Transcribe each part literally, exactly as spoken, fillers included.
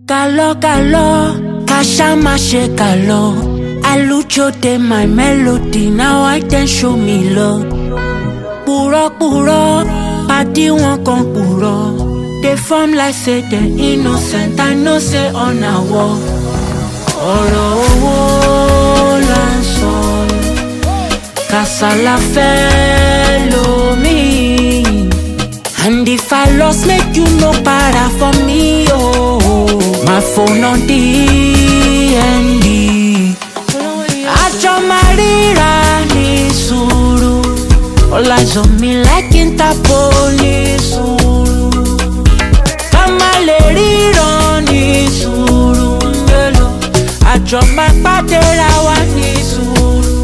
Galo, galo, kasha mashe galo. I lucho de my melody, now I can show me love. Puro, puro, party one con puro. They form like say they innocent, I know say on a wall. Oro, oro, lanzol, casa la fellow me. And if I lost, make you no para for me, oh. My phone on D and D. Acho marira ni suru. All eyes on me like Interpol ni suru. Kamaleriro ni suru. Acho makpatera wa ni suru.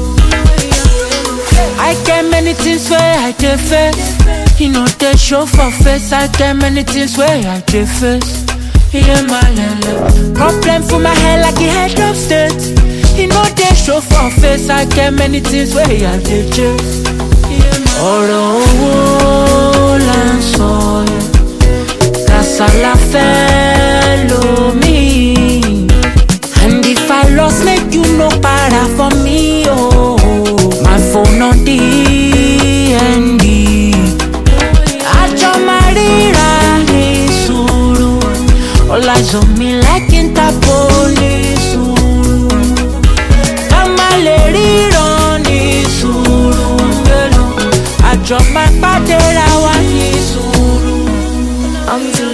I get many things where I dey face. You know they show for face. I get many things where I dey face. Yeah, my lele. Problem for my head like the head of state. You know they show for face. I get many things where I dey chase. Oro owó lanzol, casa la fellow me. And if I lost, make you no para for me, oh. My phone on D and D. Acho marira ni suru. All eyes on me like Interpol ni suru. Kamaleriro ni suru. Acho makpatera wa ni suru.